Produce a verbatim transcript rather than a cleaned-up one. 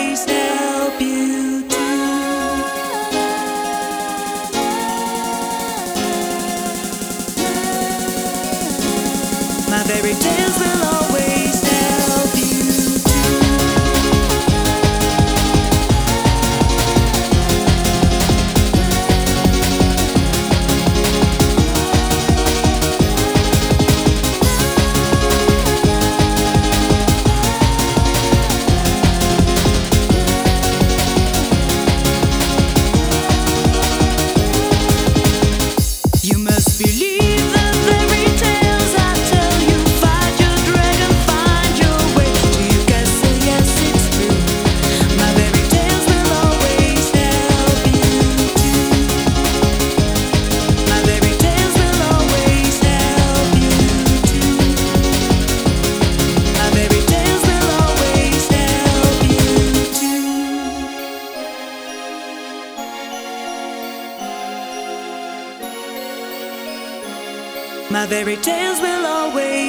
always help you too. My fairy tales will always help you too. You must believe the fairy tales I tell you. Find your dragon, find your way to your castle. Yes, it's true. My fairy tales will always help you too. My fairy tales will always help you too. My fairy tales will always help you too. My fairy tales will always